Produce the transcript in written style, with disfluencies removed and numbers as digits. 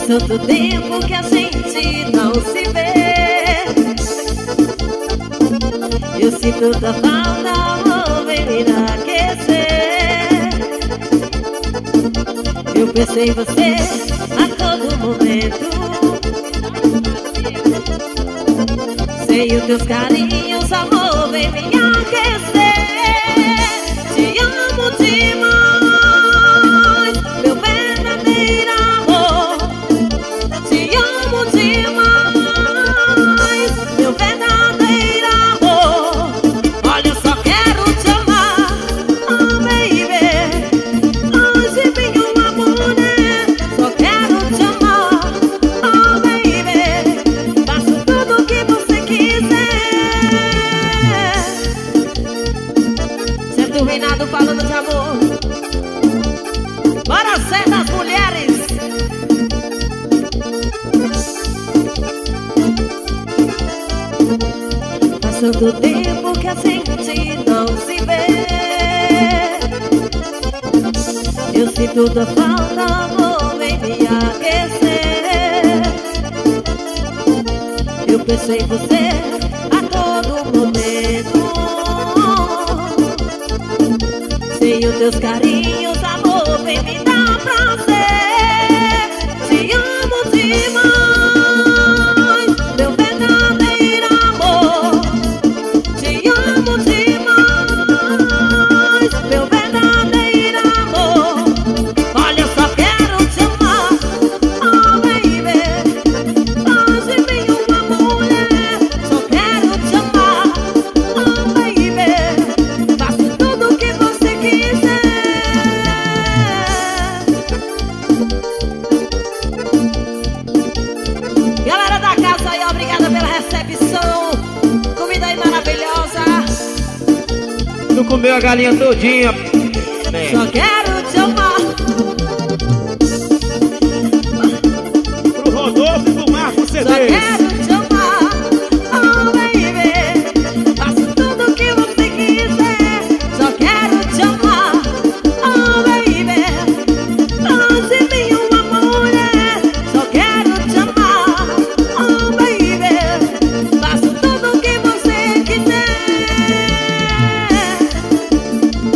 tanto tempo que a gente não se vê. Eu sinto tanta falta, amor, vem me aquecer. Eu pensei em você a todo momento. Sem os teus carinhos, amor, vem me aquecer. Te amo demais, meu verdadeiro amor. Te amo demais, meu verdadeiro amor. Olha, eu só quero te amar, oh baby. Hoje vem uma mulher, só quero te amar, oh baby. Faço tudo o que você quiser. Certo Reinado falando de amor. Bora ser das mulheres. Faz tanto tempo que a gente não se vê. Eu sinto tua falta, amor, vem me aquecer. Eu pensei em você a todo momento. Sem os teus carinhos, amor, vem me dar prazer. Te amo demais, meu verdadeiro amor. Te amo demais, meu verdadeiro amor. Olha, eu só quero te amar, oh baby. Hoje vem uma mulher, só quero te amar, oh baby. Faço tudo o que você quiser. Galera da casa aí, obrigada pela recepção. Comida aí maravilhosa. Tu comeu a galinha todinha. Só quero